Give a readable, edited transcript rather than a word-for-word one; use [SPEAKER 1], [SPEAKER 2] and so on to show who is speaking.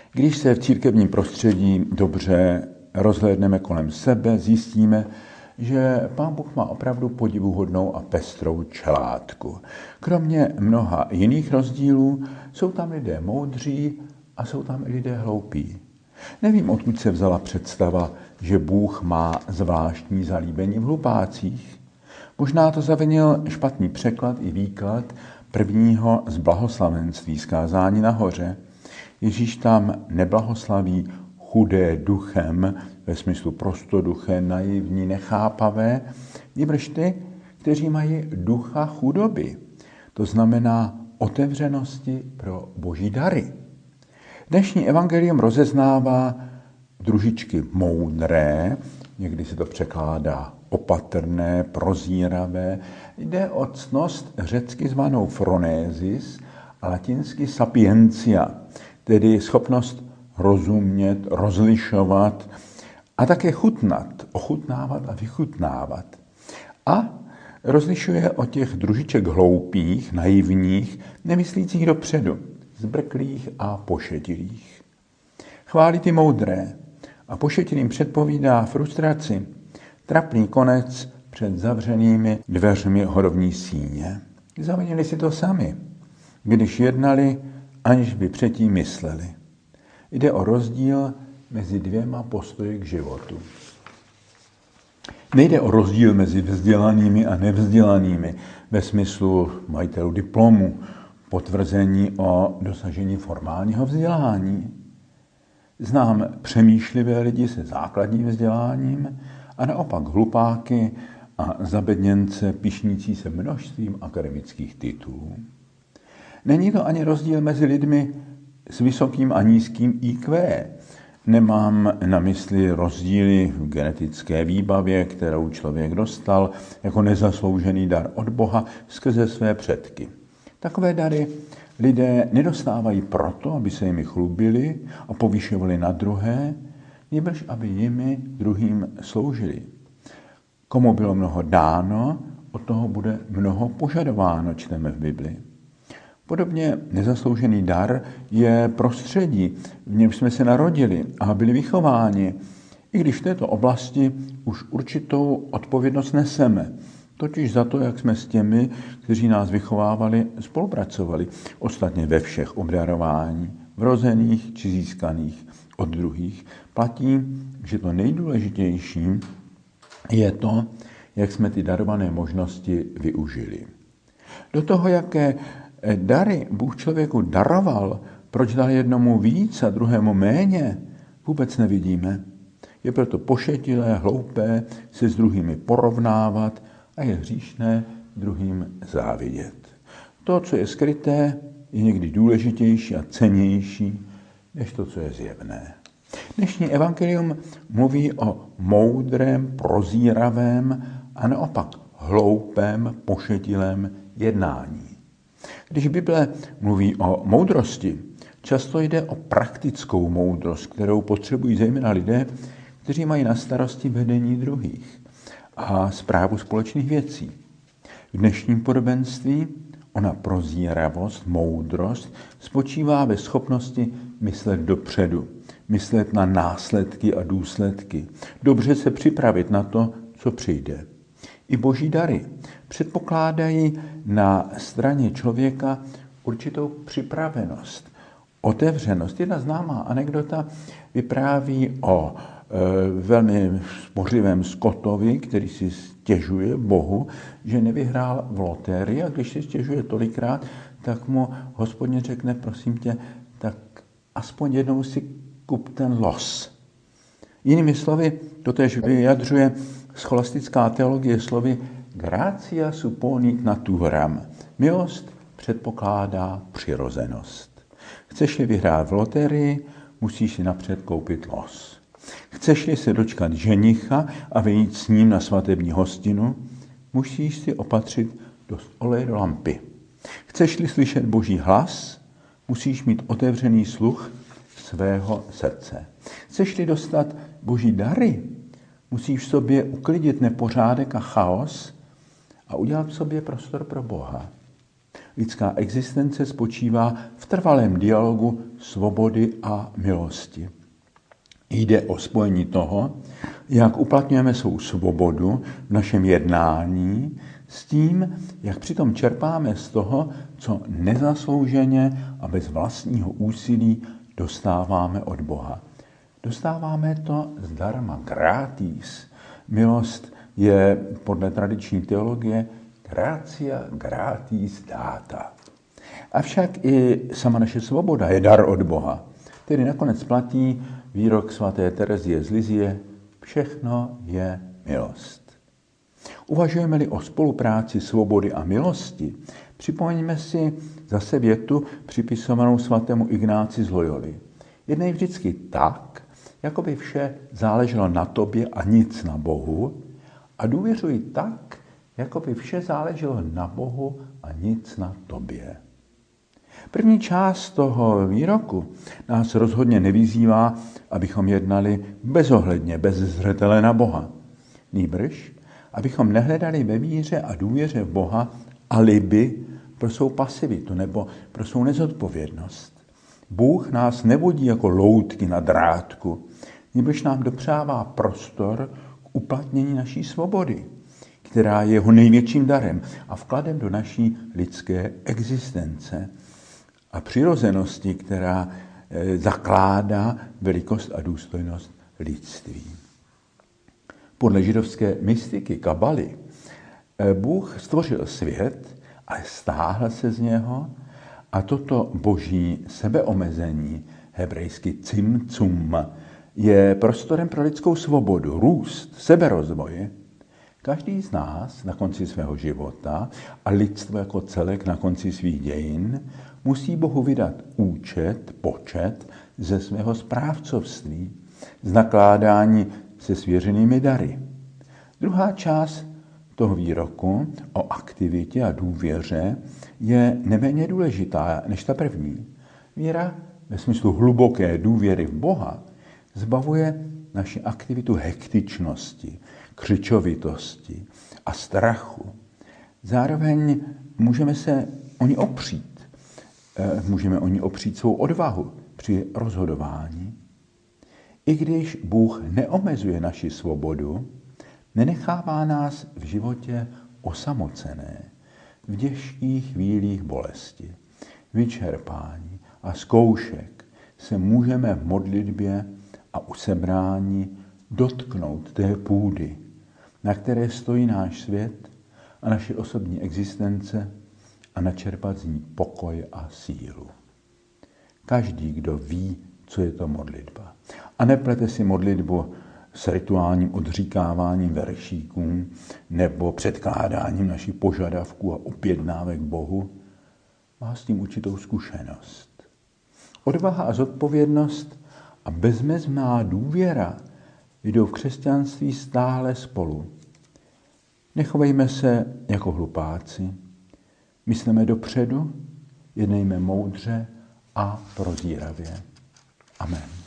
[SPEAKER 1] Když se v církevním prostředí dobře rozhlédneme kolem sebe, zjistíme, že Pán Bůh má opravdu podivuhodnou a pestrou čeládku. Kromě mnoha jiných rozdílů jsou tam lidé moudří a jsou tam i lidé hloupí. Nevím, odkud se vzala představa, že Bůh má zvláštní zalíbení v hlupácích. Možná to zavinil špatný překlad i výklad prvního z blahoslavenství z kázání nahoře. Ježíš tam neblahoslaví chudé duchem, ve smyslu prostoduché, naivní, nechápavé, nýbrž ty, kteří mají ducha chudoby. To znamená otevřenosti pro boží dary. Dnešní evangelium rozeznává družičky moudré, někdy se to překládá opatrné, prozíravé. Jde o ctnost řecky zvanou phronesis a latinsky sapientia, tedy schopnost rozumět, rozlišovat a také chutnat, ochutnávat a vychutnávat. A rozlišuje od těch družiček hloupých, naivních, nemyslících dopředu, zbrklých a pošetilých. Chválí ty moudré a pošetilým předpovídá frustraci, trapný konec před zavřenými dveřmi hodovní síně. Zavinili si to sami, když jednali, aniž by předtím mysleli. Jde o rozdíl mezi dvěma postoji k životu. Nejde o rozdíl mezi vzdělanými a nevzdělanými ve smyslu majitelů diplomu, potvrzení o dosažení formálního vzdělání. Znám přemýšlivé lidi se základním vzděláním a naopak hlupáky a zabedněnce pyšnící se množstvím akademických titulů. Není to ani rozdíl mezi lidmi s vysokým a nízkým IQ. Nemám na mysli rozdíly v genetické výbavě, kterou člověk dostal jako nezasloužený dar od Boha skrze své předky. Takové dary lidé nedostávají proto, aby se jimi chlubili a povyšovali na druhé, nýbrž aby jimi druhým sloužili. Komu bylo mnoho dáno, od toho bude mnoho požadováno, čteme v Bibli. Podobně nezasloužený dar je prostředí, v němž jsme se narodili a byli vychováni, i když v této oblasti už určitou odpovědnost neseme, totiž za to, jak jsme s těmi, kteří nás vychovávali, spolupracovali. Ostatně ve všech obdarování, vrozených či získaných od druhých, platí, že to nejdůležitější je to, jak jsme ty darované možnosti využili. Do toho, jaké dary Bůh člověku daroval, proč dal jednomu víc a druhému méně, vůbec nevidíme. Je proto pošetilé, hloupé se s druhými porovnávat a je hříšné druhým závidět. To, co je skryté, je někdy důležitější a cennější, než to, co je zjevné. Dnešní evangelium mluví o moudrém, prozíravém a naopak hloupém, pošetilém jednání. Když Bible mluví o moudrosti, často jde o praktickou moudrost, kterou potřebují zejména lidé, kteří mají na starosti vedení druhých a správu společných věcí. V dnešním podobenství ona prozíravost, moudrost spočívá ve schopnosti myslet dopředu, myslet na následky a důsledky, dobře se připravit na to, co přijde. I boží dary předpokládají na straně člověka určitou připravenost, otevřenost. Jedna známá anekdota vypráví o velmi spořivém Skotovi, který si stěžuje Bohu, že nevyhrál v lotérii, a když si stěžuje tolikrát, tak mu Hospodin řekne, prosím tě, tak aspoň jednou si kup ten los. Jinými slovy, totéž vyjadřuje scholastická teologie slovy gratia supponit naturam. Milost předpokládá přirozenost. Chceš-li vyhrát v loterii, musíš si napřed koupit los. Chceš-li se dočkat ženicha a vejít s ním na svatební hostinu, musíš si opatřit dost oleje do lampy. Chceš-li slyšet Boží hlas, musíš mít otevřený sluch svého srdce. Chceš-li dostat Boží dary, musíš v sobě uklidit nepořádek a chaos a udělat v sobě prostor pro Boha. Lidská existence spočívá v trvalém dialogu svobody a milosti. Jde o spojení toho, jak uplatňujeme svou svobodu v našem jednání s tím, jak přitom čerpáme z toho, co nezaslouženě a bez vlastního úsilí dostáváme od Boha. Dostáváme to zdarma, gratis. Milost je podle tradiční teologie gratia gratis data. Avšak i sama naše svoboda je dar od Boha. Tedy nakonec platí výrok svaté Terezie z Lizie, všechno je milost. Uvažujeme-li o spolupráci svobody a milosti, připomeňme si zase větu připisovanou svatému Ignáci z Loyoly. Jednej vždycky tak, jako by vše záleželo na tobě a nic na Bohu, a důvěřuj tak, jako by vše záleželo na Bohu a nic na tobě. První část toho výroku nás rozhodně nevyzývá, abychom jednali bezohledně, bez zřetele na Boha. Nýbrž, abychom nehledali ve víře a důvěře v Boha alibi pro svou pasivitu nebo pro svou nezodpovědnost. Bůh nás nevodí jako loutky na drátku, nýbrž nám dopřává prostor k uplatnění naší svobody, která je jeho největším darem a vkladem do naší lidské existence a přirozenosti, která zakládá velikost a důstojnost lidství. Podle židovské mystiky Kabaly Bůh stvořil svět, ale stáhl se z něho a toto boží sebeomezení, hebrejsky cimcum, je prostorem pro lidskou svobodu, růst, seberozvoj. Každý z nás na konci svého života a lidstvo jako celek na konci svých dějin musí Bohu vydat počet ze svého správcovství, z nakládání se svěřenými dary. Druhá část toho výroku o aktivitě a důvěře je neméně důležitá než ta první. Víra ve smyslu hluboké důvěry v Boha zbavuje naši aktivitu hektičnosti, křičovitosti a strachu. Zároveň můžeme se o ní opřít. Můžeme o ní opřít svou odvahu při rozhodování. I když Bůh neomezuje naši svobodu, nenechává nás v životě osamocené, v těžkých chvílích bolesti, vyčerpání a zkoušek se můžeme v modlitbě a usebrání dotknout té půdy, na které stojí náš svět a naše osobní existence a načerpat z ní pokoj a sílu. Každý, kdo ví, co je to modlitba, a neplete si modlitbu s rituálním odříkáváním veršíků nebo předkládáním našich požadavků a objednávek Bohu, má s tím určitou zkušenost. Odvaha a zodpovědnost a bezmezná důvěra jdou v křesťanství stále spolu. Nechovejme se jako hlupáci, myslíme dopředu, jednejme moudře a prozíravě. Amen.